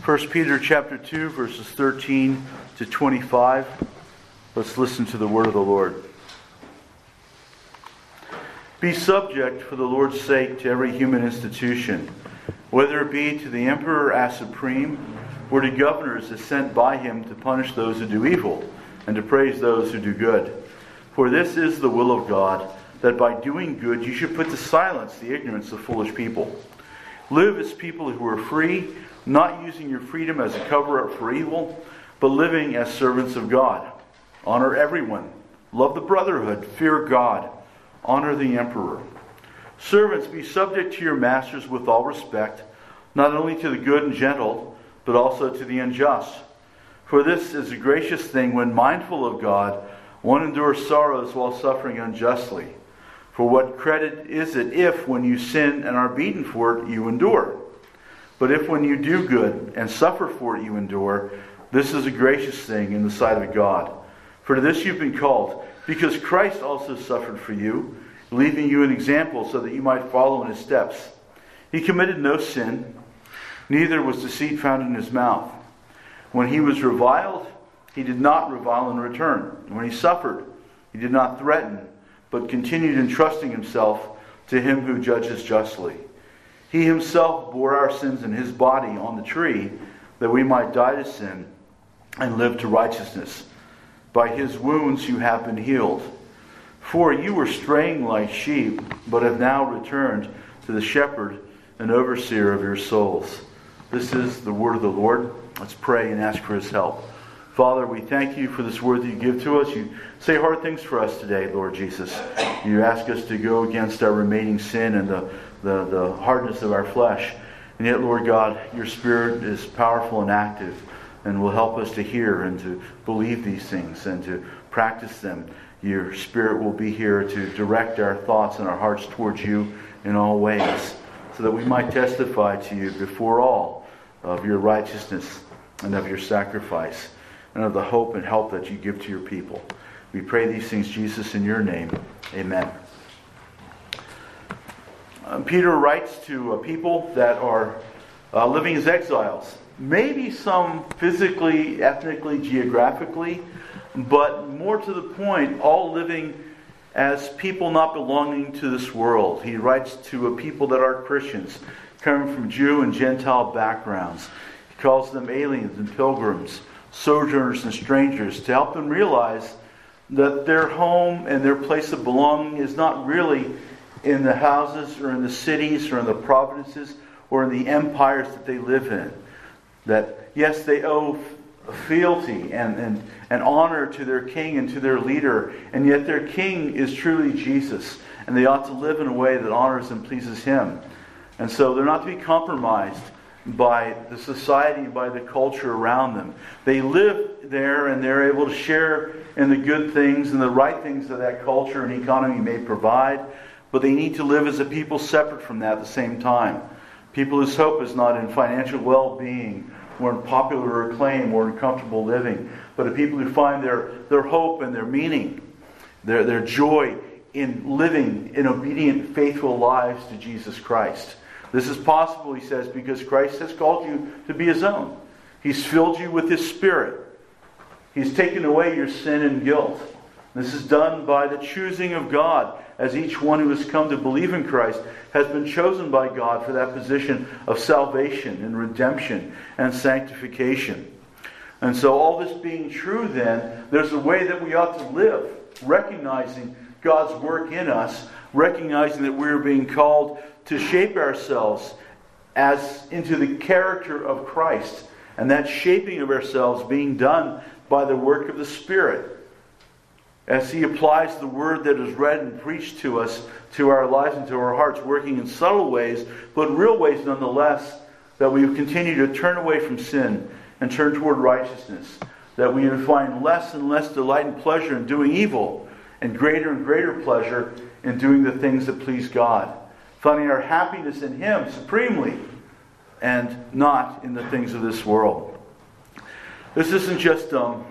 1 Peter chapter 2, verses 13 to 25. Let's listen to the word of the Lord. Be subject for the Lord's sake to every human institution, whether it be to the emperor as supreme, or to governors as sent by him to punish those who do evil, and to praise those who do good. For this is the will of God, that by doing good you should put to silence the ignorance of foolish people. Live as people who are free, not using your freedom as a cover-up for evil, but living as servants of God. Honor everyone. Love the brotherhood. Fear God. Honor the emperor. Servants, be subject to your masters with all respect, not only to the good and gentle, but also to the unjust. For this is a gracious thing when, mindful of God, one endures sorrows while suffering unjustly. For what credit is it if, when you sin and are beaten for it, you endure? But if when you do good and suffer for it you endure, this is a gracious thing in the sight of God. For to this you've been called, because Christ also suffered for you, leaving you an example so that you might follow in his steps. He committed no sin, neither was deceit found in his mouth. When he was reviled, he did not revile in return. When he suffered, he did not threaten, but continued entrusting himself to him who judges justly. He himself bore our sins in his body on the tree, that we might die to sin and live to righteousness. By his wounds you have been healed. For you were straying like sheep, but have now returned to the shepherd and overseer of your souls. This is the word of the Lord. Let's pray and ask for his help. Father, we thank you for this word that you give to us. You say hard things for us today, Lord Jesus. You ask us to go against our remaining sin and the hardness of our flesh. And yet, Lord God, your Spirit is powerful and active and will help us to hear and to believe these things and to practice them. Your Spirit will be here to direct our thoughts and our hearts towards you in all ways, so that we might testify to you before all of your righteousness and of your sacrifice and of the hope and help that you give to your people. We pray these things, Jesus, in your name. Amen. Peter writes to people that are living as exiles. Maybe some physically, ethnically, geographically, but more to the point, all living as people not belonging to this world. He writes to a people that are Christians, coming from Jew and Gentile backgrounds. He calls them aliens and pilgrims, sojourners and strangers, to help them realize that their home and their place of belonging is not really in the houses or in the cities or in the provinces or in the empires that they live in. That, yes, they owe fealty and honor to their king and to their leader, and yet their king is truly Jesus, and they ought to live in a way that honors and pleases him. And so they're not to be compromised by the society and by the culture around them. They live there and they're able to share in the good things and the right things that that culture and economy may provide, but they need to live as a people separate from that at the same time. People whose hope is not in financial well-being or in popular acclaim or in comfortable living, but a people who find their hope and their meaning, their joy in living in obedient, faithful lives to Jesus Christ. This is possible, he says, because Christ has called you to be his own. He's filled you with his Spirit. He's taken away your sin and guilt. This is done by the choosing of God, as each one who has come to believe in Christ has been chosen by God for that position of salvation and redemption and sanctification. And so all this being true then, there's a way that we ought to live, recognizing God's work in us, recognizing that we're being called to shape ourselves as into the character of Christ, and that shaping of ourselves being done by the work of the Spirit, as he applies the word that is read and preached to us, to our lives and to our hearts, working in subtle ways, but real ways nonetheless, that we would continue to turn away from sin and turn toward righteousness, that we would find less and less delight and pleasure in doing evil, and greater pleasure in doing the things that please God, finding our happiness in him supremely, and not in the things of this world. This isn't just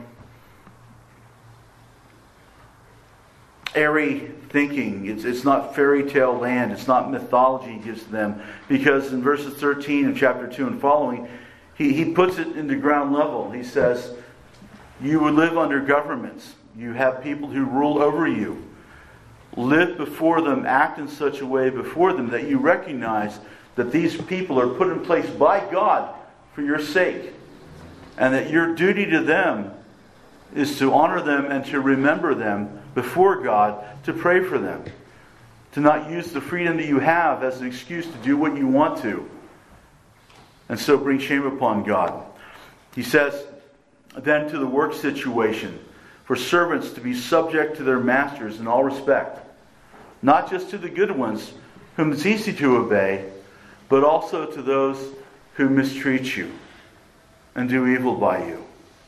airy thinking. It's not fairy tale land. It's not mythology he gives to them. Because in verses 13 of chapter 2 and following, He puts it into ground level. He says, you would live under governments. You have people who rule over you. Live before them, act in such a way before them that you recognize that these people are put in place by God for your sake. And that your duty to them is to honor them and to remember them before God, to pray for them. To not use the freedom that you have as an excuse to do what you want to. And so bring shame upon God. He says, then to the work situation, for servants to be subject to their masters in all respect. Not just to the good ones, whom it's easy to obey, but also to those who mistreat you and do evil by you.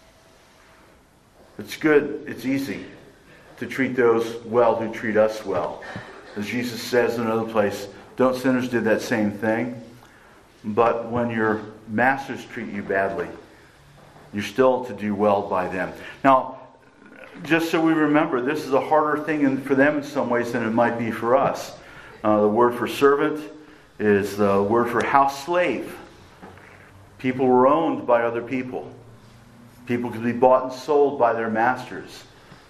It's good, it's easy to treat those well who treat us well. As Jesus says in another place, don't sinners do that same thing? But when your masters treat you badly, you're still to do well by them. Now, just so we remember, this is a harder thing for them in some ways than it might be for us. The word for servant is the word for house slave. People were owned by other people. People could be bought and sold by their masters.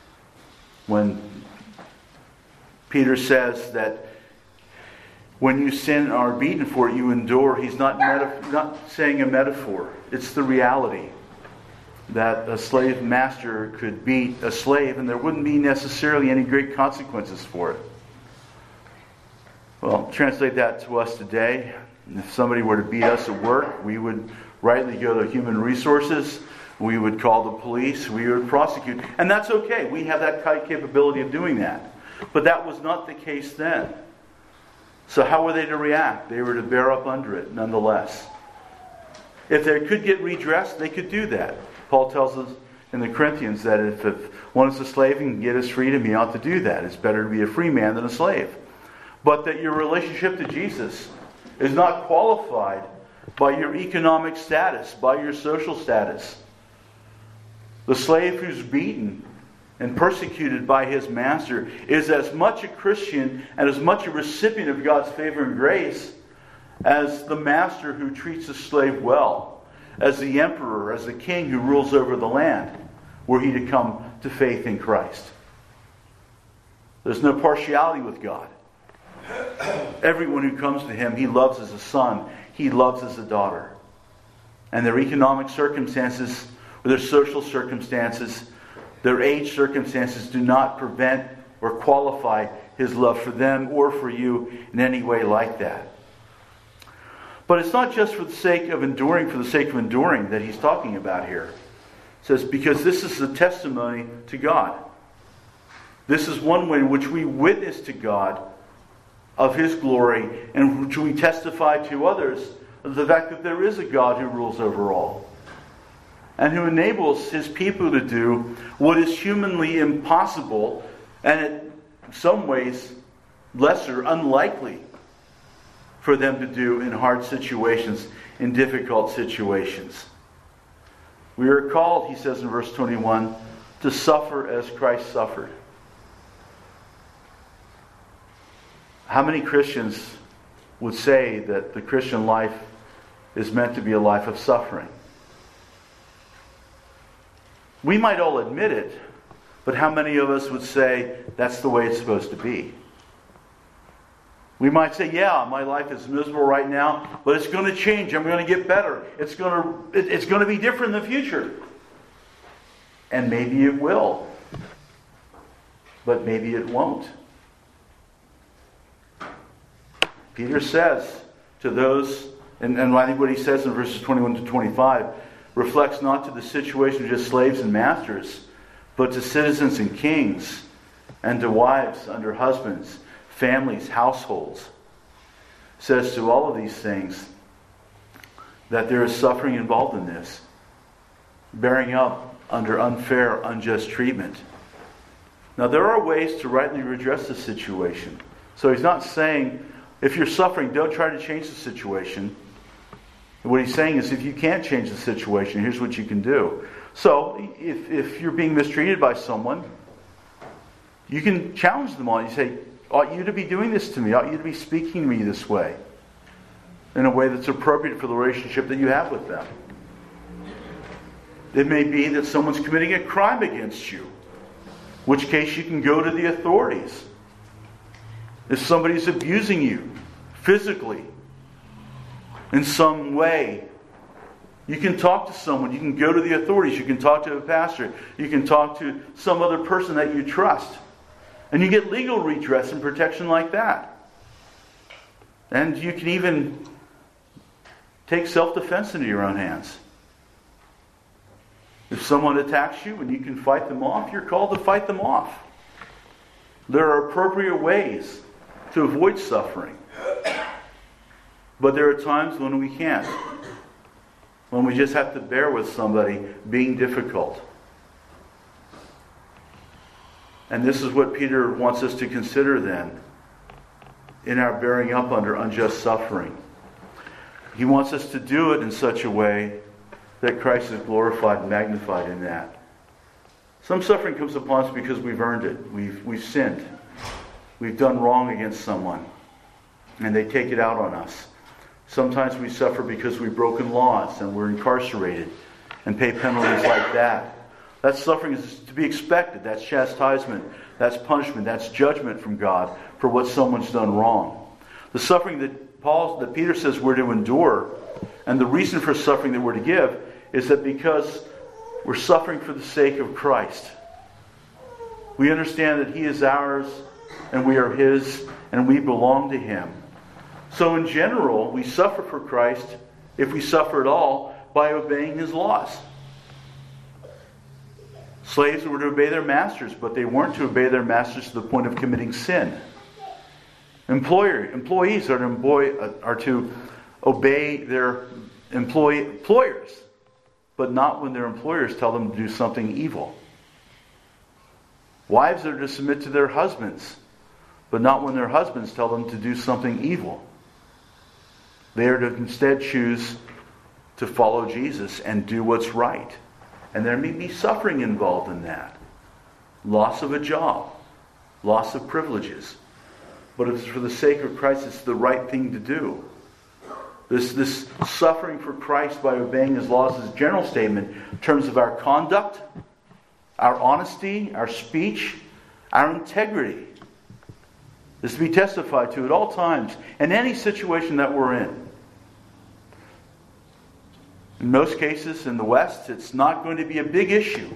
When Peter says that when you sin and are beaten for it, you endure, he's not saying a metaphor. It's the reality that a slave master could beat a slave and there wouldn't be necessarily any great consequences for it. Well, translate that to us today. If somebody were to beat us at work, we would rightly go to human resources. We would call the police. We would prosecute. And that's okay. We have that capability of doing that. But that was not the case then. So how were they to react? They were to bear up under it nonetheless. If they could get redressed, they could do that. Paul tells us in the Corinthians that if one is a slave and can get his freedom, he ought to do that. It's better to be a free man than a slave. But that your relationship to Jesus is not qualified by your economic status, by your social status. The slave who's beaten and persecuted by his master is as much a Christian and as much a recipient of God's favor and grace as the master who treats the slave well, as the emperor, as the king who rules over the land, were he to come to faith in Christ. There's no partiality with God. Everyone who comes to him, he loves as a son, he loves as a daughter. And their economic circumstances, or their social circumstances, their age circumstances do not prevent or qualify his love for them or for you in any way like that. But it's not just for the sake of enduring that he's talking about here. It says, because this is the testimony to God. This is one way in which we witness to God of his glory, and which we testify to others of the fact that there is a God who rules over all, and who enables his people to do what is humanly impossible, and in some ways lesser, unlikely for them to do in hard situations, in difficult situations. We are called, he says in verse 21, to suffer as Christ suffered. How many Christians would say that the Christian life is meant to be a life of suffering? We might all admit it, but how many of us would say that's the way it's supposed to be? We might say, yeah, my life is miserable right now, but it's going to change. I'm going to get better. It's going to be different in the future. And maybe it will. But maybe it won't. Peter says to those, and I think what he says in verses 21 to 25, reflects not to the situation of just slaves and masters, but to citizens and kings, and to wives under husbands, families, households. Says to all of these things that there is suffering involved in this, bearing up under unfair, unjust treatment. Now there are ways to rightly redress the situation. So he's not saying, if you're suffering, don't try to change the situation. What he's saying is, if you can't change the situation, here's what you can do. So, if you're being mistreated by someone, you can challenge them on it. You say, ought you to be doing this to me? Ought you to be speaking to me this way? In a way that's appropriate for the relationship that you have with them. It may be that someone's committing a crime against you, in which case you can go to the authorities. If somebody's abusing you physically in some way, you can talk to someone. You can go to the authorities. You can talk to a pastor. You can talk to some other person that you trust. And you get legal redress and protection like that. And you can even take self-defense into your own hands. If someone attacks you and you can fight them off, you're called to fight them off. There are appropriate ways to avoid suffering. But there are times when we can't. When we just have to bear with somebody being difficult. And this is what Peter wants us to consider then in our bearing up under unjust suffering. He wants us to do it in such a way that Christ is glorified and magnified in that. Some suffering comes upon us because we've earned it. We've sinned. We've done wrong against someone. And they take it out on us. Sometimes we suffer because we've broken laws and we're incarcerated and pay penalties like that. That suffering is to be expected. That's chastisement. That's punishment. That's judgment from God for what someone's done wrong. The suffering that Peter says we're to endure, and the reason for suffering that we're to give, is that because we're suffering for the sake of Christ. We understand that He is ours and we are His and we belong to Him. So in general, we suffer for Christ, if we suffer at all, by obeying His laws. Slaves were to obey their masters, but they weren't to obey their masters to the point of committing sin. Employees are to obey their employers, but not when their employers tell them to do something evil. Wives are to submit to their husbands, but not when their husbands tell them to do something evil. They are to instead choose to follow Jesus and do what's right. And there may be suffering involved in that. Loss of a job. Loss of privileges. But if it's for the sake of Christ, it's the right thing to do. This suffering for Christ by obeying His laws is a general statement in terms of our conduct, our honesty, our speech, our integrity. Is to be testified to at all times in any situation that we're in. In most cases in the West, it's not going to be a big issue.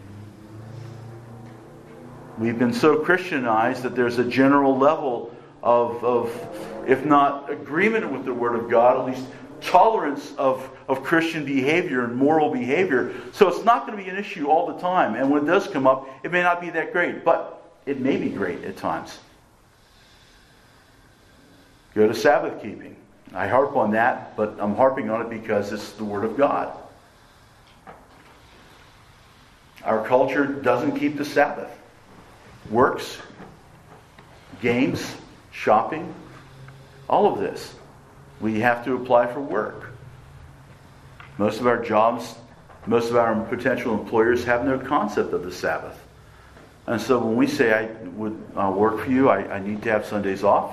We've been so Christianized that there's a general level of if not agreement with the Word of God, at least tolerance of Christian behavior and moral behavior. So it's not going to be an issue all the time. And when it does come up, it may not be that great. But it may be great at times. Go to Sabbath keeping. I harp on that, but I'm harping on it because it's the Word of God. Our culture doesn't keep the Sabbath. Works, games, shopping, all of this. We have to apply for work. Most of our jobs, most of our potential employers have no concept of the Sabbath. And so when we say, I would work for you, I need to have Sundays off.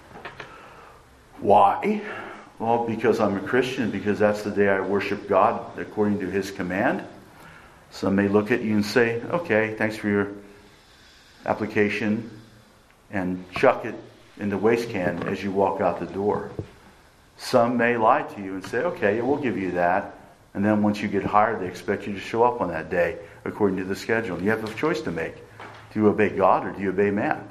Why? Well, because I'm a Christian, because that's the day I worship God according to His command. Some may look at you and say, okay, thanks for your application, and chuck it in the waste can as you walk out the door. Some may lie to you and say, okay, we'll give you that. And then once you get hired, they expect you to show up on that day according to the schedule. And you have a choice to make. Do you obey God or do you obey man?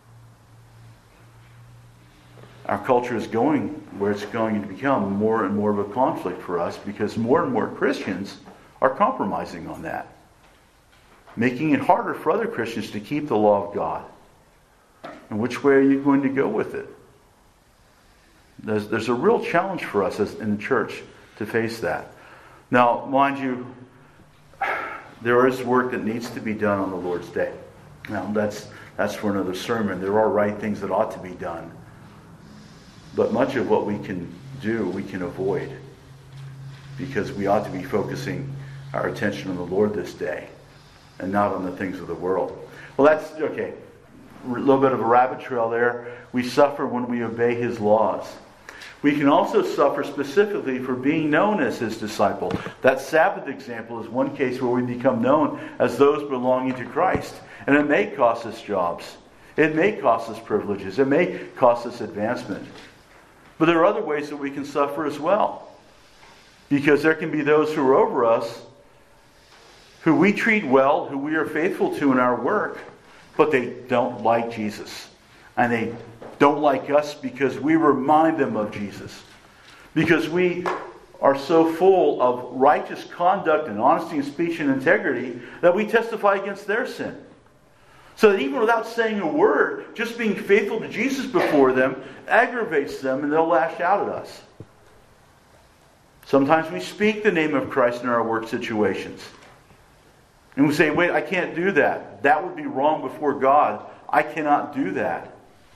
Our culture is going where it's going to become more and more of a conflict for us because more and more Christians are compromising on that. Making it harder for other Christians to keep the law of God. And which way are you going to go with it? There's a real challenge for us in the church to face that. Now, mind you, there is work that needs to be done on the Lord's Day. Now, that's for another sermon. There are right things that ought to be done. But much of what we can do, we can avoid. Because we ought to be focusing our attention on the Lord this day and not on the things of the world. Well, that's, okay, a little bit of a rabbit trail there. We suffer when we obey His laws. We can also suffer specifically for being known as His disciple. That Sabbath example is one case where we become known as those belonging to Christ. And it may cost us jobs. It may cost us privileges. It may cost us advancement. But there are other ways that we can suffer as well. Because there can be those who are over us, who we treat well, who we are faithful to in our work, but they don't like Jesus. And they don't like us because we remind them of Jesus. Because we are so full of righteous conduct and honesty in speech and integrity that we testify against their sin. So that even without saying a word, just being faithful to Jesus before them aggravates them and they'll lash out at us. Sometimes we speak the name of Christ in our work situations. And we say, wait, I can't do that. That would be wrong before God. I cannot do that.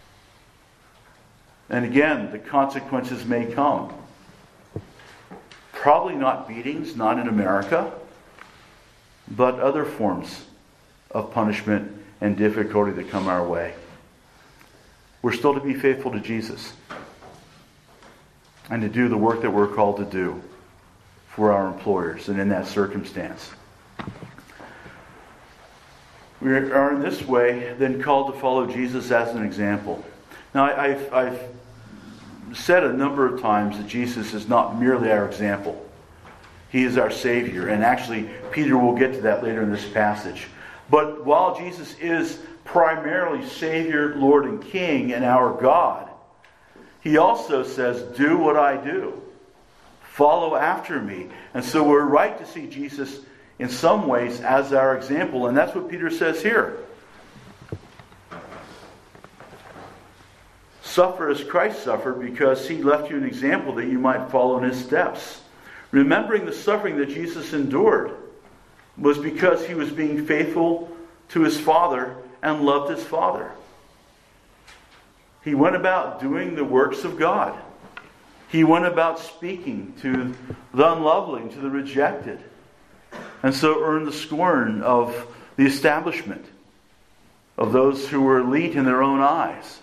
And again, the consequences may come. Probably not beatings, not in America, but other forms of punishment and difficulty that come our way. We're still to be faithful to Jesus and to do the work that we're called to do for our employers and in that circumstance. We are in this way then called to follow Jesus as an example. Now, I've said a number of times that Jesus is not merely our example. He is our Savior. And actually, Peter will get to that later in this passage. But while Jesus is primarily Savior, Lord, and King, and our God, He also says, do what I do. Follow after me. And so we're right to see Jesus in some ways as our example. And that's what Peter says here. Suffer as Christ suffered, because He left you an example that you might follow in His steps. Remembering the suffering that Jesus endured was because He was being faithful to His Father and loved His Father. He went about doing the works of God. He went about speaking to the unlovely and to the rejected, and so earned the scorn of the establishment, of those who were elite in their own eyes.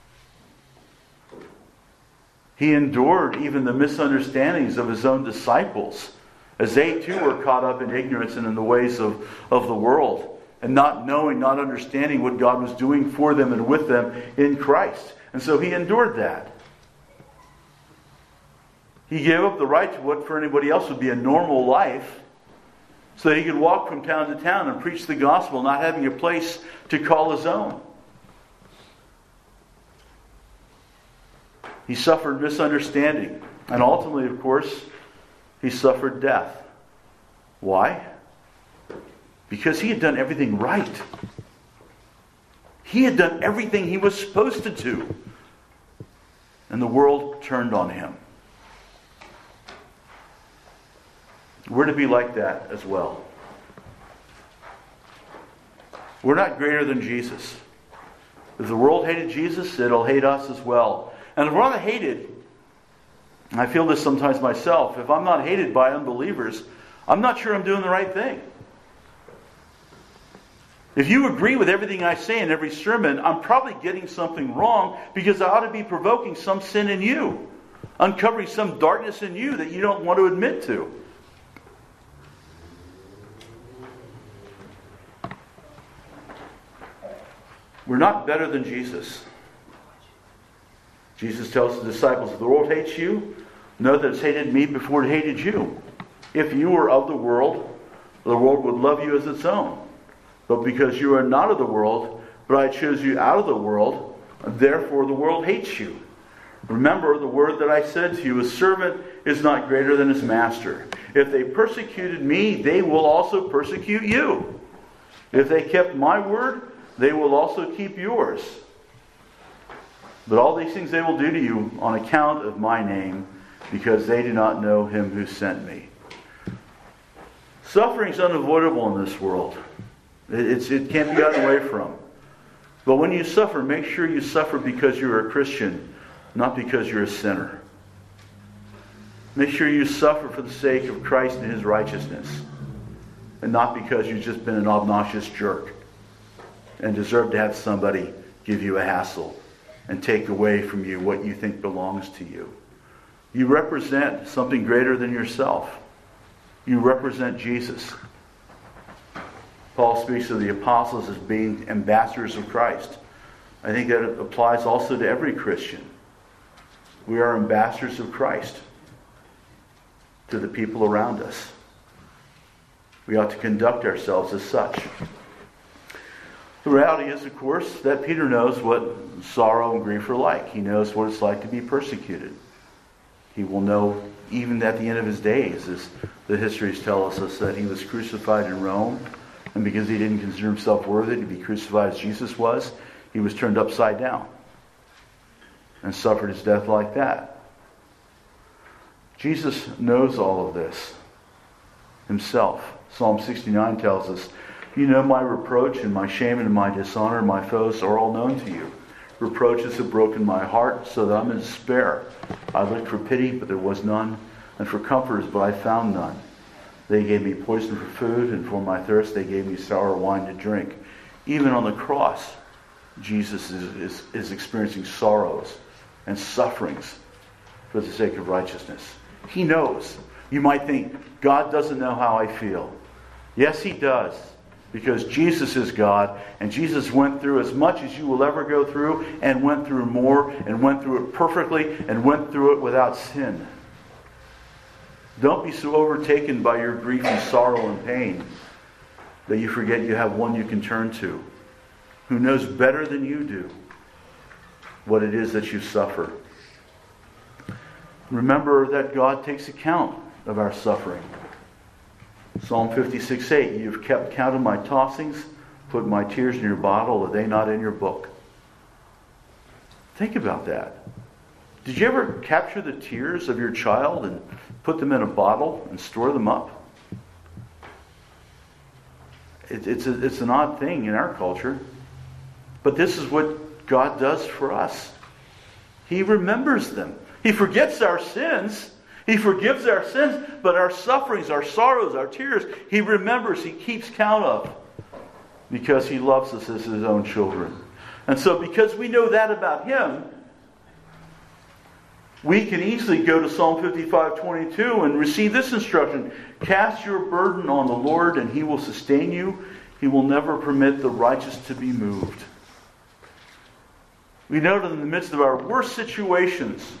He endured even the misunderstandings of His own disciples, as they too were caught up in ignorance and in the ways of the world, and not knowing, not understanding what God was doing for them and with them in Christ. And so He endured that. He gave up the right to what for anybody else would be a normal life, so that He could walk from town to town and preach the gospel, not having a place to call His own. He suffered misunderstanding. And ultimately, of course, He suffered death. Why? Because He had done everything right. He had done everything He was supposed to do. And the world turned on Him. We're to be like that as well. We're not greater than Jesus. If the world hated Jesus, it'll hate us as well. And if we're not hated, I feel this sometimes myself, if I'm not hated by unbelievers, I'm not sure I'm doing the right thing. If you agree with everything I say in every sermon, I'm probably getting something wrong, because I ought to be provoking some sin in you, uncovering some darkness in you that you don't want to admit to. We're not better than Jesus. Jesus tells the disciples, if the world hates you, know that it's hated me before it hated you. If you were of the world would love you as its own. But because you are not of the world, but I chose you out of the world, therefore the world hates you. Remember the word that I said to you, a servant is not greater than his master. If they persecuted me, they will also persecute you. If they kept my word, they will also keep yours. But all these things they will do to you on account of my name, because they do not know Him who sent me. Suffering is unavoidable in this world. It can't be gotten away from. But when you suffer, make sure you suffer because you're a Christian, not because you're a sinner. Make sure you suffer for the sake of Christ and His righteousness, and not because you've just been an obnoxious jerk and deserve to have somebody give you a hassle and take away from you what you think belongs to you. You represent something greater than yourself. You represent Jesus. Paul speaks of the apostles as being ambassadors of Christ. I think that applies also to every Christian. We are ambassadors of Christ to the people around us. We ought to conduct ourselves as such. The reality is, of course, that Peter knows what sorrow and grief are like. He knows what it's like to be persecuted. He will know even at the end of his days, as the histories tell us, that he was crucified in Rome, and because he didn't consider himself worthy to be crucified as Jesus was, he was turned upside down and suffered his death like that. Jesus knows all of this himself. Psalm 69 tells us, "You know my reproach and my shame and my dishonor, my foes are all known to you. Reproaches have broken my heart so that I'm in despair. I looked for pity, but there was none, and for comforters, but I found none. They gave me poison for food, and for my thirst they gave me sour wine to drink." Even on the cross, Jesus is experiencing sorrows and sufferings for the sake of righteousness. He knows. You might think, God doesn't know how I feel. Yes, He does. Because Jesus is God, and Jesus went through as much as you will ever go through, and went through more, and went through it perfectly, and went through it without sin. Don't be so overtaken by your grief and sorrow and pain that you forget you have one you can turn to, who knows better than you do what it is that you suffer. Remember that God takes account of our suffering. Psalm 56:8, "You've kept count of my tossings, put my tears in your bottle, are they not in your book?" Think about that. Did you ever capture the tears of your child and put them in a bottle and store them up? It's an odd thing in our culture. But this is what God does for us. He remembers them. He forgets our sins. He forgives our sins, but our sufferings, our sorrows, our tears, He remembers, He keeps count of, because He loves us as His own children. And so because we know that about Him, we can easily go to Psalm 55:22 and receive this instruction: "Cast your burden on the Lord, and He will sustain you. He will never permit the righteous to be moved." We know that in the midst of our worst situations,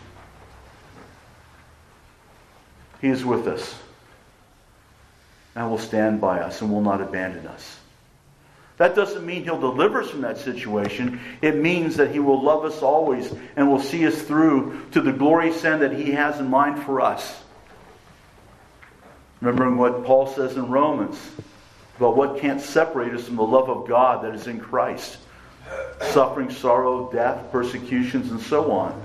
He is with us and will stand by us and will not abandon us. That doesn't mean He'll deliver us from that situation. It means that He will love us always and will see us through to the glorious end that He has in mind for us. Remembering what Paul says in Romans about what can't separate us from the love of God that is in Christ. Suffering, sorrow, death, persecutions, and so on.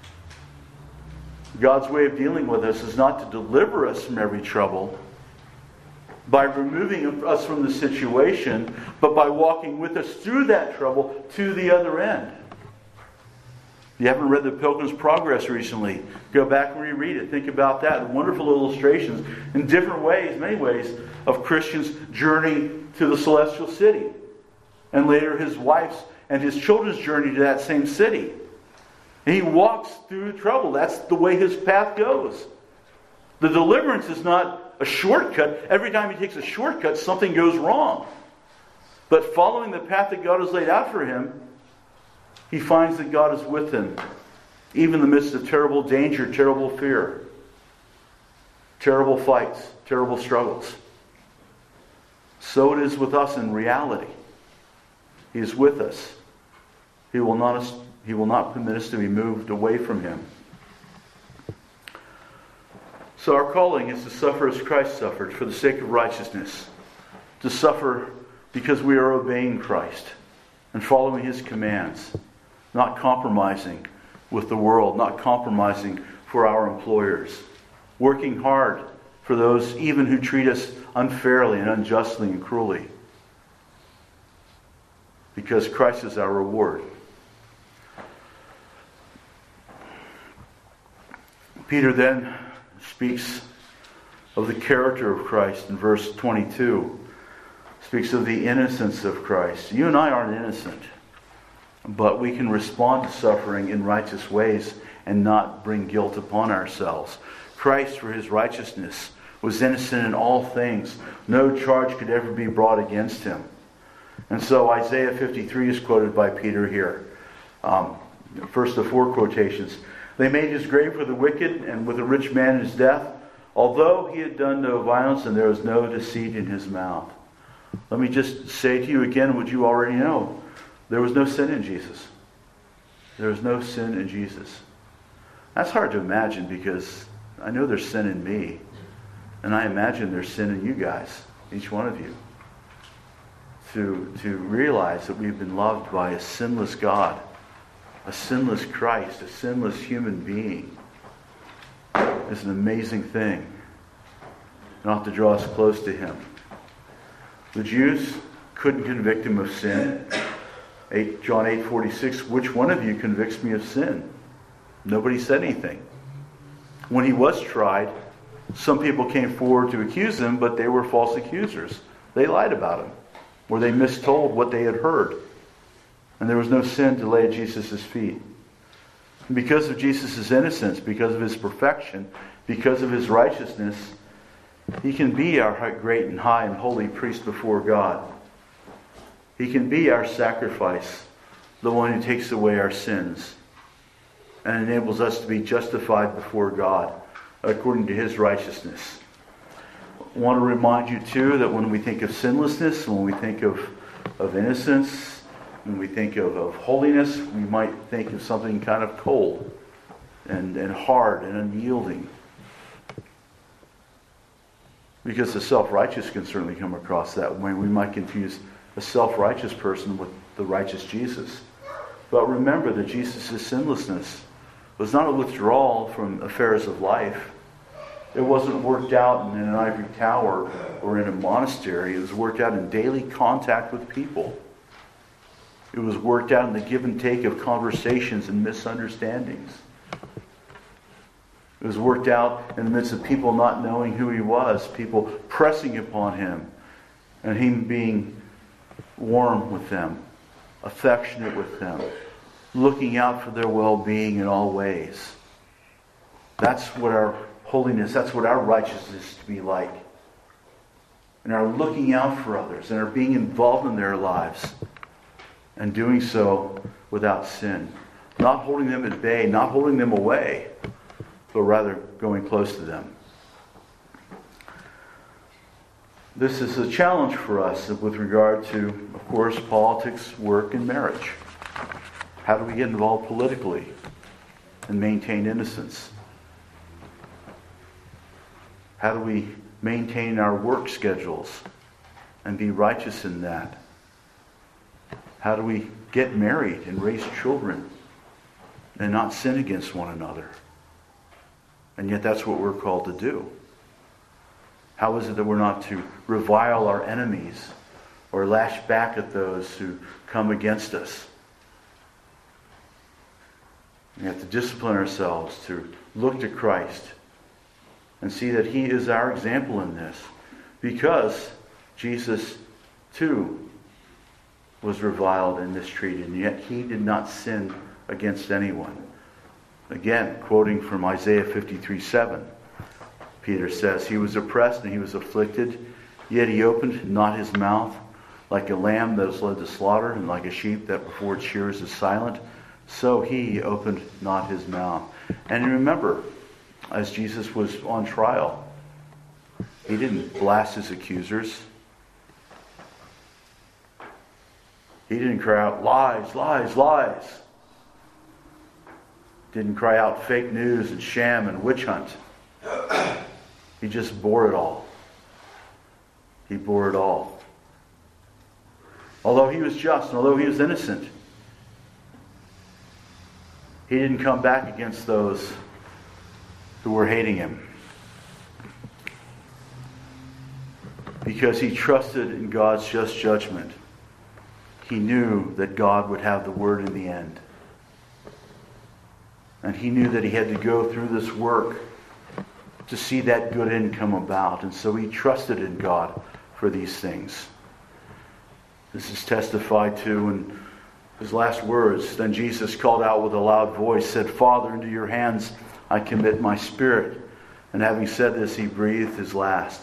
God's way of dealing with us is not to deliver us from every trouble by removing us from the situation, but by walking with us through that trouble to the other end. If you haven't read the Pilgrim's Progress recently, go back and reread it. Think about that. Wonderful illustrations in different ways, many ways, of Christians' journey to the celestial city. And later his wife's and his children's journey to that same city. And he walks through trouble. That's the way his path goes. The deliverance is not a shortcut. Every time he takes a shortcut, something goes wrong. But following the path that God has laid out for him, he finds that God is with him, even in the midst of terrible danger, terrible fear, terrible fights, terrible struggles. So it is with us in reality. He is with us. He will not permit us to be moved away from Him. So our calling is to suffer as Christ suffered for the sake of righteousness. To suffer because we are obeying Christ and following His commands. Not compromising with the world. Not compromising for our employers. Working hard for those even who treat us unfairly and unjustly and cruelly. Because Christ is our reward. Peter then speaks of the character of Christ in verse 22. Speaks of the innocence of Christ. You and I aren't innocent, but we can respond to suffering in righteous ways and not bring guilt upon ourselves. Christ, for his righteousness, was innocent in all things. No charge could ever be brought against him. And so Isaiah 53 is quoted by Peter here. First of four quotations. They made his grave for the wicked, and with a rich man in his death, although he had done no violence, and there was no deceit in his mouth. Let me just say to you again what you already know. There was no sin in Jesus. There was no sin in Jesus. That's hard to imagine because I know there's sin in me. And I imagine there's sin in you guys, each one of you. To realize that we've been loved by a sinless God, a sinless Christ, a sinless human being is an amazing thing. Not to draw us close to him. The Jews couldn't convict him of sin. John 8:46, which one of you convicts me of sin? Nobody said anything. When he was tried, some people came forward to accuse him, but they were false accusers. They lied about him, or they mistold what they had heard. And there was no sin to lay at Jesus' feet. And because of Jesus' innocence, because of his perfection, because of his righteousness, he can be our great and high and holy priest before God. He can be our sacrifice, the one who takes away our sins and enables us to be justified before God according to his righteousness. I want to remind you too that when we think of sinlessness, when we think of innocence, when we think of holiness, we might think of something kind of cold and hard and unyielding. Because the self-righteous can certainly come across that way. We might confuse a self-righteous person with the righteous Jesus. But remember that Jesus' sinlessness was not a withdrawal from affairs of life. It wasn't worked out in an ivory tower or in a monastery. It was worked out in daily contact with people. It was worked out in the give and take of conversations and misunderstandings. It was worked out in the midst of people not knowing who he was, people pressing upon him, and him being warm with them, affectionate with them, looking out for their well-being in all ways. That's what our holiness, that's what our righteousness is to be like. And our looking out for others and our being involved in their lives and doing so without sin. Not holding them at bay, not holding them away, but rather going close to them. This is a challenge for us with regard to, of course, politics, work, and marriage. How do we get involved politically and maintain innocence? How do we maintain our work schedules and be righteous in that? How do we get married and raise children and not sin against one another? And yet that's what we're called to do. How is it that we're not to revile our enemies or lash back at those who come against us? We have to discipline ourselves to look to Christ and see that he is our example in this, because Jesus too was reviled and mistreated, and yet he did not sin against anyone. Again, quoting from Isaiah 53:7, Peter says, he was oppressed and he was afflicted, yet he opened not his mouth. Like a lamb that is led to slaughter, and like a sheep that before its shearers is silent, so he opened not his mouth. And remember, as Jesus was on trial, he didn't blast his accusers. He didn't cry out, lies, lies, lies. Didn't cry out fake news and sham and witch hunt. He just bore it all. He bore it all. Although he was just and although he was innocent, he didn't come back against those who were hating him. Because he trusted in God's just judgment. He knew that God would have the word in the end. And he knew that he had to go through this work to see that good end come about. And so he trusted in God for these things. This is testified to in his last words, then Jesus called out with a loud voice, said, Father, into your hands I commit my spirit. And having said this, he breathed his last.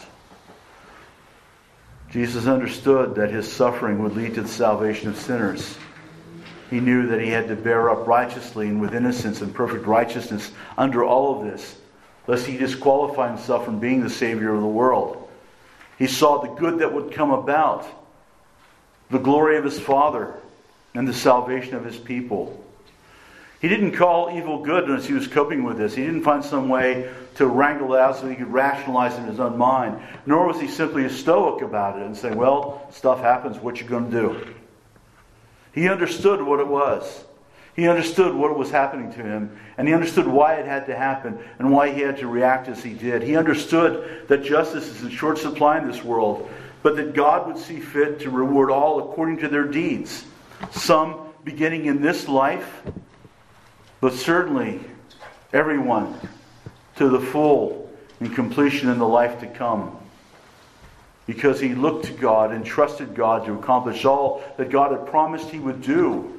Jesus understood that his suffering would lead to the salvation of sinners. He knew that he had to bear up righteously and with innocence and perfect righteousness under all of this, lest he disqualify himself from being the Savior of the world. He saw the good that would come about, the glory of his Father, and the salvation of his people. He didn't call evil good as he was coping with this. He didn't find some way to wrangle it out so he could rationalize it in his own mind. Nor was he simply a stoic about it and say, well, stuff happens, what you going to do? He understood what it was. He understood what was happening to him, and he understood why it had to happen and why he had to react as he did. He understood that justice is in short supply in this world, but that God would see fit to reward all according to their deeds. Some beginning in this life, but certainly everyone to the full and completion in the life to come. Because he looked to God and trusted God to accomplish all that God had promised he would do.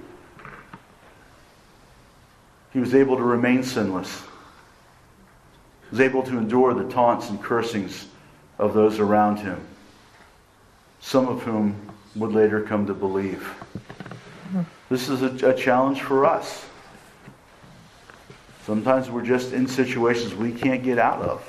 He was able to remain sinless. He was able to endure the taunts and cursings of those around him, some of whom would later come to believe. This is a challenge for us. Sometimes we're just in situations we can't get out of.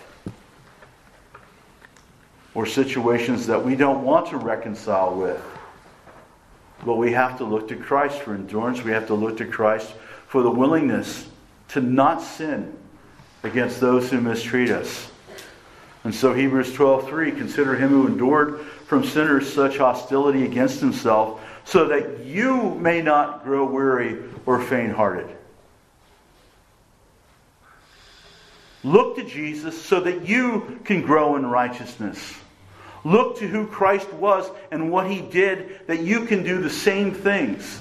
Or situations that we don't want to reconcile with. But we have to look to Christ for endurance. We have to look to Christ for the willingness to not sin against those who mistreat us. And so Hebrews 12:3, consider him who endured from sinners such hostility against himself, so that you may not grow weary or faint-hearted. Look to Jesus so that you can grow in righteousness. Look to who Christ was and what he did, that you can do the same things.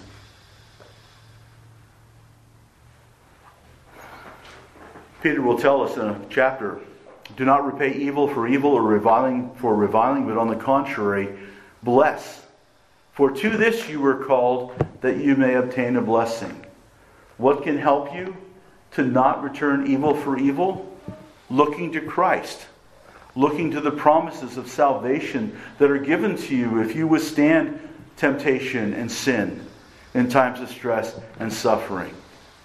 Peter will tell us in a chapter, do not repay evil for evil or reviling for reviling, but on the contrary, bless. For to this you were called, that you may obtain a blessing. What can help you to not return evil for evil? Looking to Christ. Looking to the promises of salvation that are given to you if you withstand temptation and sin in times of stress and suffering.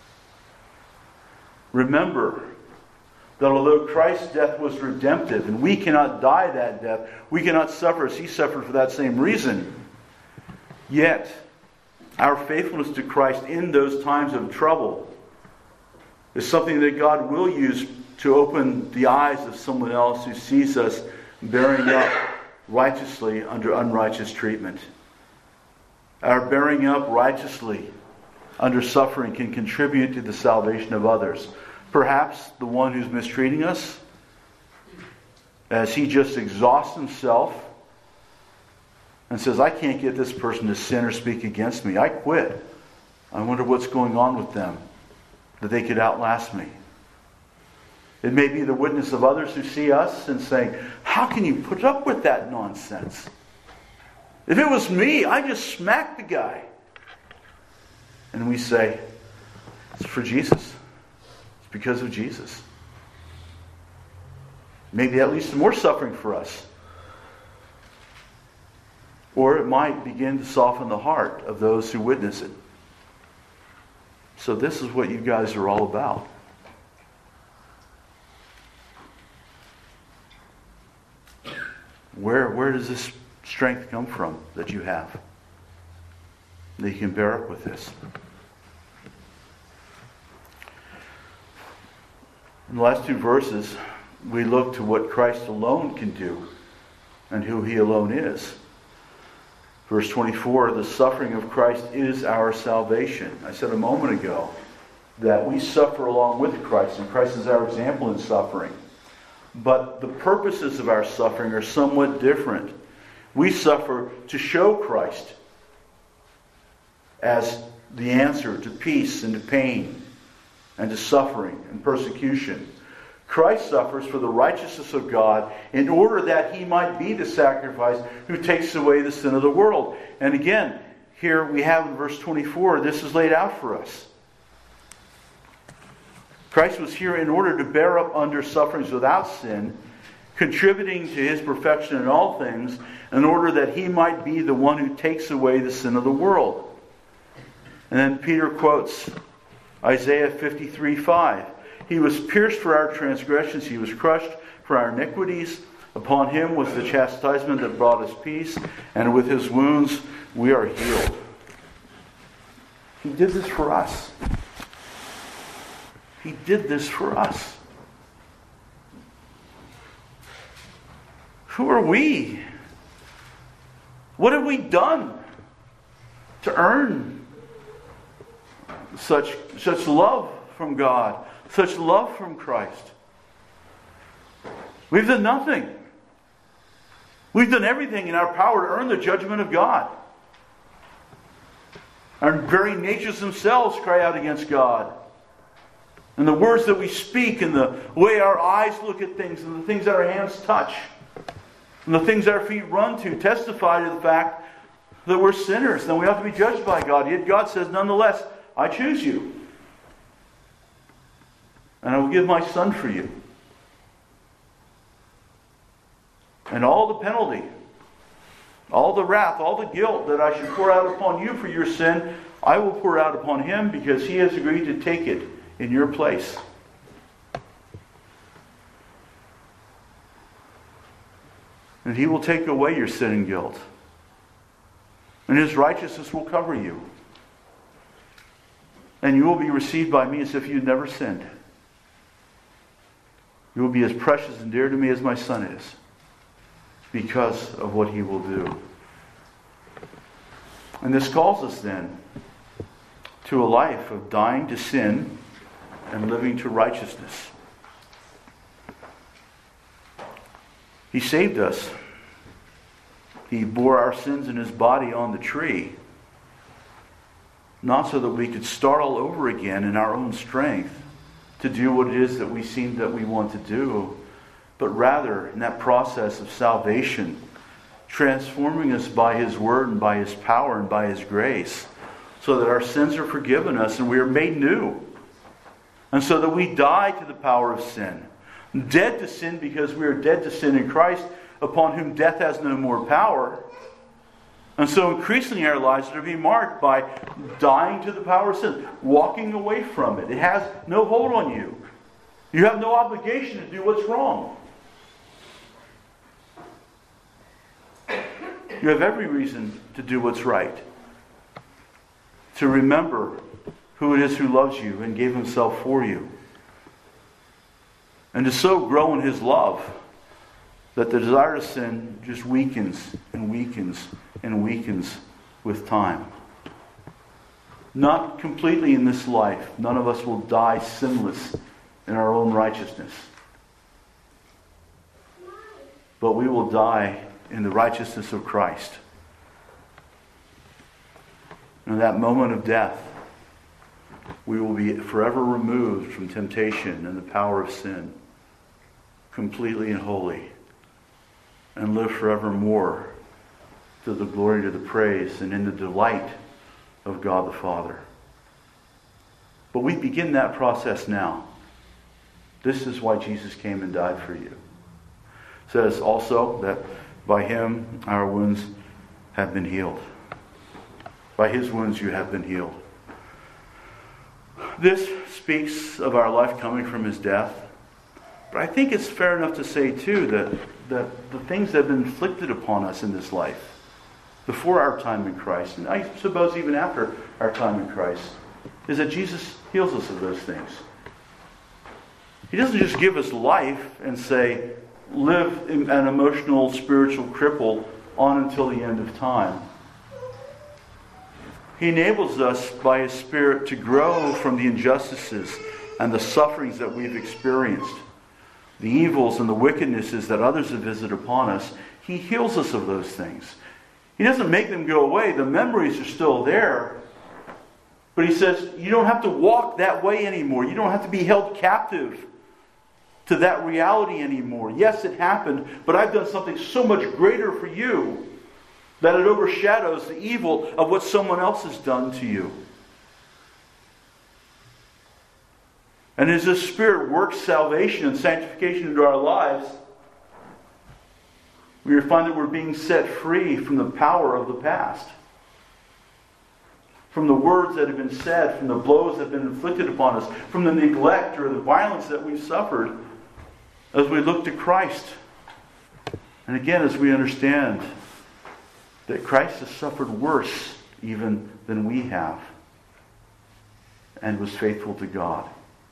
Remember that although Christ's death was redemptive, and we cannot die that death, we cannot suffer as he suffered for that same reason, yet our faithfulness to Christ in those times of trouble is something that God will use to open the eyes of someone else who sees us bearing up righteously under unrighteous treatment. Our bearing up righteously under suffering can contribute to the salvation of others. Perhaps the one who's mistreating us, as he just exhausts himself and says, I can't get this person to sin or speak against me. I quit. I wonder what's going on with them, that they could outlast me. It may be the witness of others who see us and saying, how can you put up with that nonsense? If it was me, I just smacked the guy. And we say, it's for Jesus. It's because of Jesus. Maybe that leads to more suffering for us. Or it might begin to soften the heart of those who witness it. So this is what you guys are all about. Where does this strength come from that you have? That you can bear up with this. In the last two verses, we look to what Christ alone can do and who he alone is. Verse 24, the suffering of Christ is our salvation. I said a moment ago that we suffer along with Christ, and Christ is our example in suffering. But the purposes of our suffering are somewhat different. We suffer to show Christ as the answer to peace and to pain and to suffering and persecution. Christ suffers for the righteousness of God in order that he might be the sacrifice who takes away the sin of the world. And again, here we have in verse 24, this is laid out for us. Christ was here in order to bear up under sufferings without sin, contributing to His perfection in all things, in order that He might be the one who takes away the sin of the world. And then Peter quotes Isaiah 53:5. He was pierced for our transgressions, He was crushed for our iniquities. Upon Him was the chastisement that brought us peace, and with His wounds we are healed. He did this for us. He did this for us. Who are we? What have we done to earn such love from God, such love from Christ? We've done nothing. We've done everything in our power to earn the judgment of God. Our very natures themselves cry out against God. And the words that we speak, and the way our eyes look at things, and the things that our hands touch, and the things our feet run to, testify to the fact that we're sinners, and we have to be judged by God. Yet God says, nonetheless, I choose you. And I will give my Son for you. And all the penalty, all the wrath, all the guilt that I should pour out upon you for your sin, I will pour out upon Him, because He has agreed to take it in your place. And He will take away your sin and guilt. And His righteousness will cover you. And you will be received by me as if you'd never sinned. You will be as precious and dear to me as my Son is, because of what He will do. And this calls us then to a life of dying to sin and living to righteousness. He saved us. He bore our sins in His body on the tree, not so that we could start all over again in our own strength to do what it is that we seem that we want to do, but rather in that process of salvation, transforming us by His Word and by His power and by His grace, so that our sins are forgiven us and we are made new. And so that we die to the power of sin. Dead to sin because we are dead to sin in Christ, upon whom death has no more power. And so increasingly our lives are to be marked by dying to the power of sin, walking away from it. It has no hold on you. You have no obligation to do what's wrong. You have every reason to do what's right. To remember who it is who loves you and gave Himself for you. And to so grow in His love that the desire to sin just weakens and weakens and weakens with time. Not completely in this life. None of us will die sinless in our own righteousness. But we will die in the righteousness of Christ. And in that moment of death, we will be forever removed from temptation and the power of sin, completely and wholly, and live forevermore to the glory, to the praise, and in the delight of God the Father. But we begin that process now. This is why Jesus came and died for you. It says also that by Him our wounds have been healed. By His wounds you have been healed. This speaks of our life coming from His death. But I think it's fair enough to say too that the things that have been inflicted upon us in this life, before our time in Christ, and I suppose even after our time in Christ, is that Jesus heals us of those things. He doesn't just give us life and say, live an emotional, spiritual cripple on until the end of time. He enables us by His Spirit to grow from the injustices and the sufferings that we've experienced, the evils and the wickednesses that others have visited upon us. He heals us of those things. He doesn't make them go away. The memories are still there. But He says, you don't have to walk that way anymore. You don't have to be held captive to that reality anymore. Yes, it happened, but I've done something so much greater for you that it overshadows the evil of what someone else has done to you. And as the Spirit works salvation and sanctification into our lives, we find that we're being set free from the power of the past. From the words that have been said, from the blows that have been inflicted upon us, from the neglect or the violence that we've suffered, as we look to Christ. And again, as we understand that Christ has suffered worse even than we have, and was faithful to God.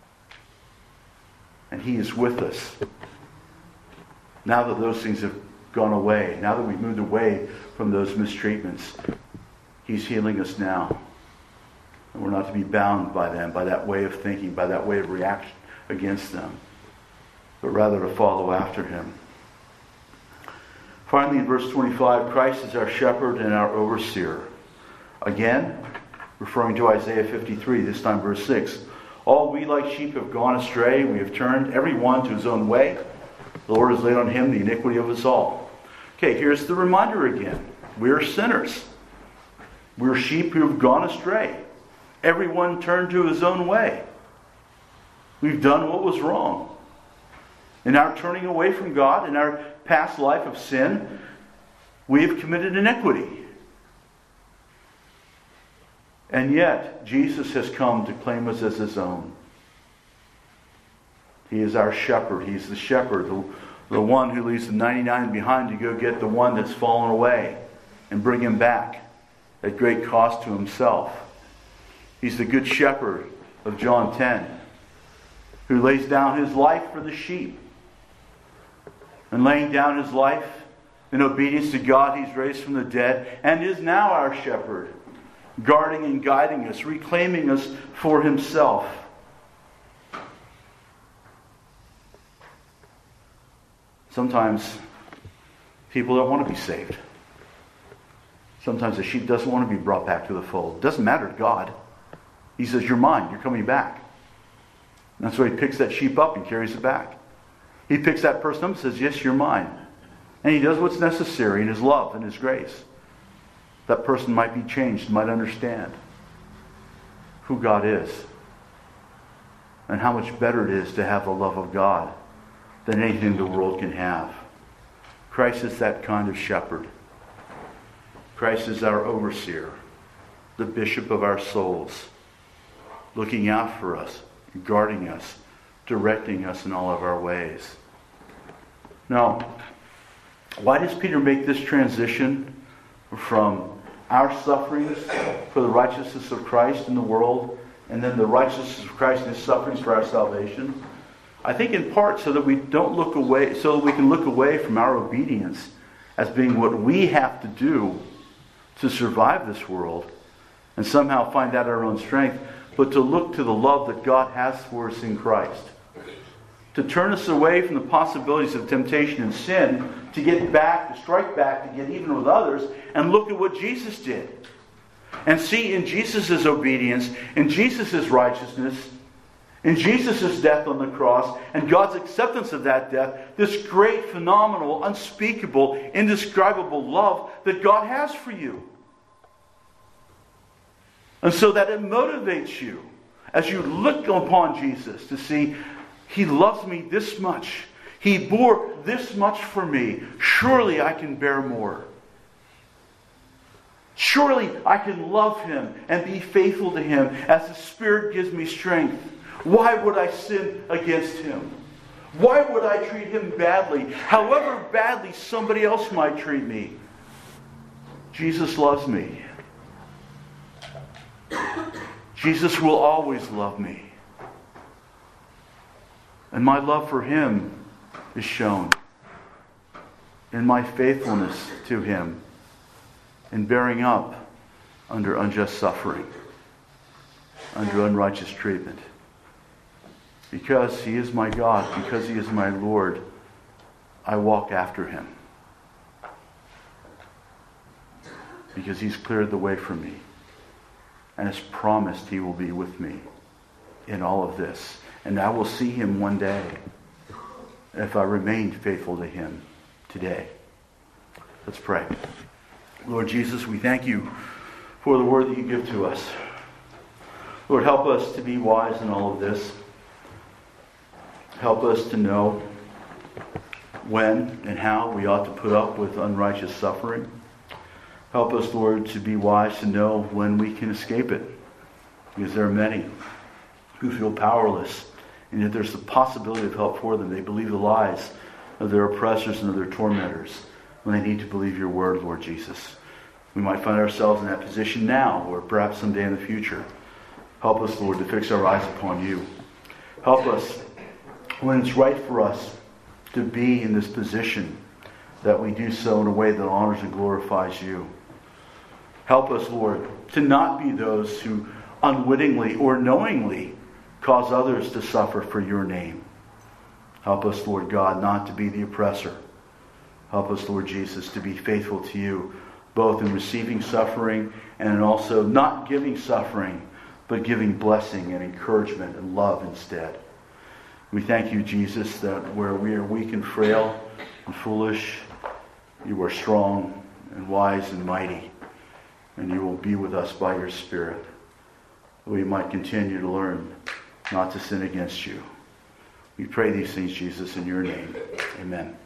And He is with us. Now that those things have gone away, now that we've moved away from those mistreatments, He's healing us now. And we're not to be bound by them, by that way of thinking, by that way of reaction against them, but rather to follow after Him. Finally, in verse 25, Christ is our shepherd and our overseer. Again, referring to Isaiah 53, this time verse 6. All we like sheep have gone astray. We have turned every one to his own way. The Lord has laid on Him the iniquity of us all. Okay, here's the reminder again. We're sinners. We're sheep who have gone astray. Everyone turned to his own way. We've done what was wrong. In our turning away from God, in our past life of sin, we have committed iniquity. And yet, Jesus has come to claim us as His own. He is our shepherd. He's the shepherd, the one who leaves the 99 behind to go get the one that's fallen away and bring him back at great cost to Himself. He's the good shepherd of John 10, who lays down His life for the sheep. And laying down His life in obedience to God, He's raised from the dead and is now our shepherd, guarding and guiding us, reclaiming us for Himself. Sometimes people don't want to be saved. Sometimes a sheep doesn't want to be brought back to the fold. It doesn't matter to God. He says, you're mine, you're coming back. And that's why He picks that sheep up and carries it back. He picks that person up and says, yes, you're mine. And He does what's necessary in His love and His grace. That person might be changed, might understand who God is. And how much better it is to have the love of God than anything the world can have. Christ is that kind of shepherd. Christ is our overseer, the bishop of our souls, looking out for us, guarding us, directing us in all of our ways. Now, why does Peter make this transition from our sufferings for the righteousness of Christ in the world, and then the righteousness of Christ and His sufferings for our salvation? I think in part so that we don't look away, so that we can look away from our obedience as being what we have to do to survive this world and somehow find out our own strength, but to look to the love that God has for us in Christ. To turn us away from the possibilities of temptation and sin, to get back, to strike back, to get even with others, and look at what Jesus did. And see in Jesus' obedience, in Jesus' righteousness, in Jesus' death on the cross, and God's acceptance of that death, this great, phenomenal, unspeakable, indescribable love that God has for you. And so that it motivates you as you look upon Jesus to see, He loves me this much. He bore this much for me. Surely I can bear more. Surely I can love Him and be faithful to Him as the Spirit gives me strength. Why would I sin against Him? Why would I treat Him badly, however badly somebody else might treat me? Jesus loves me. Jesus will always love me. And my love for Him is shown in my faithfulness to Him, in bearing up under unjust suffering, under unrighteous treatment. Because He is my God, because He is my Lord, I walk after Him. Because He's cleared the way for me and has promised He will be with me in all of this. And I will see Him one day if I remain faithful to Him today. Let's pray. Lord Jesus, we thank you for the word that you give to us. Lord, help us to be wise in all of this. Help us to know when and how we ought to put up with unrighteous suffering. Help us, Lord, to be wise to know when we can escape it. Because there are many who feel powerless, and yet there's the possibility of help for them. They believe the lies of their oppressors and of their tormentors when they need to believe your word, Lord Jesus. We might find ourselves in that position now, or perhaps someday in the future. Help us, Lord, to fix our eyes upon you. Help us, when it's right for us to be in this position, that we do so in a way that honors and glorifies you. Help us, Lord, to not be those who unwittingly or knowingly cause others to suffer for your name. Help us, Lord God, not to be the oppressor. Help us, Lord Jesus, to be faithful to you, both in receiving suffering and in also not giving suffering, but giving blessing and encouragement and love instead. We thank you, Jesus, that where we are weak and frail and foolish, you are strong and wise and mighty, and you will be with us by your Spirit. We might continue to learn not to sin against you. We pray these things, Jesus, in your name. Amen.